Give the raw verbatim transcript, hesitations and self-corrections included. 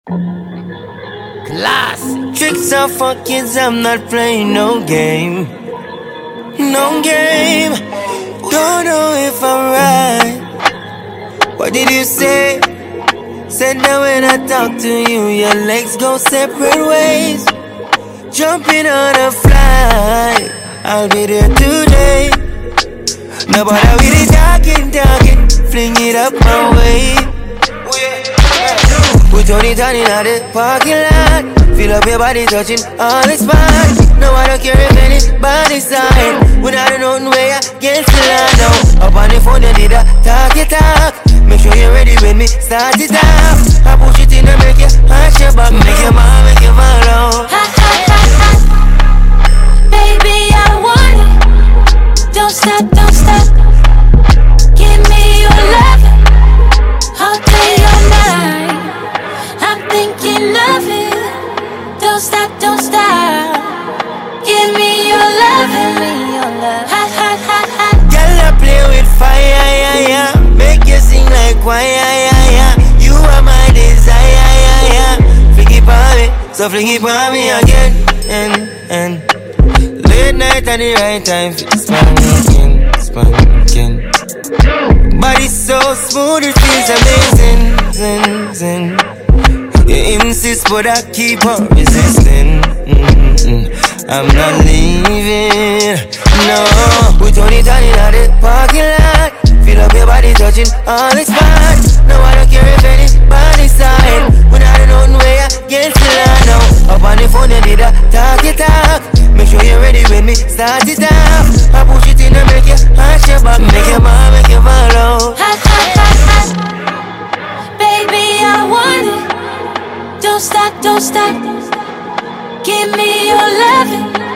Class. Tricks are for kids, I'm not playing no game. No game. Don't know if I'm right. What did you say? Said that when I talk to you, your legs go separate ways. Jumping on a flight, I'll be there today. Nobody with it talking, talking, fling it up my way. We Tony turning out the parking lot. Feel up your body touching all its spots. No, I don't care if anybody's side. When I don't know where I get to land now. Up on the phone, you need a talk it talk. Make sure you're ready when me start it off. I push it in and make you arch your back. Make your mom, make you follow. Ha ha ha ha. Baby, I want it. Don't stop, don't stop. Give me your love all day, all night. I'm thinking of it. Don't stop, don't stop. Give me your love, give me your love. Ha ha ha ha. Girl, I play with fire, yeah, yeah. Make you sing like choir, yeah, yeah. You are my desire, yeah, yeah. Flick it on me, so flick it on me again, and and late night at the right time, spanking, spanking. Body so smooth, it feels amazing, zin, zin. You insist, but I keep on resisting. Mm-mm. I'm not leaving, no. We turn it on in the parking lot. Feel up your body touching all its spots. No, I don't care if anybody's side. When I don't know where I get to land now. Up on the phone, you need a talk it talk. Make sure you're ready when me start it off. I push it in and make you arch your back. Make your mom, make you follow. Ha ha ha ha. Baby, I want it. Don't stop, don't stop. Give me your loving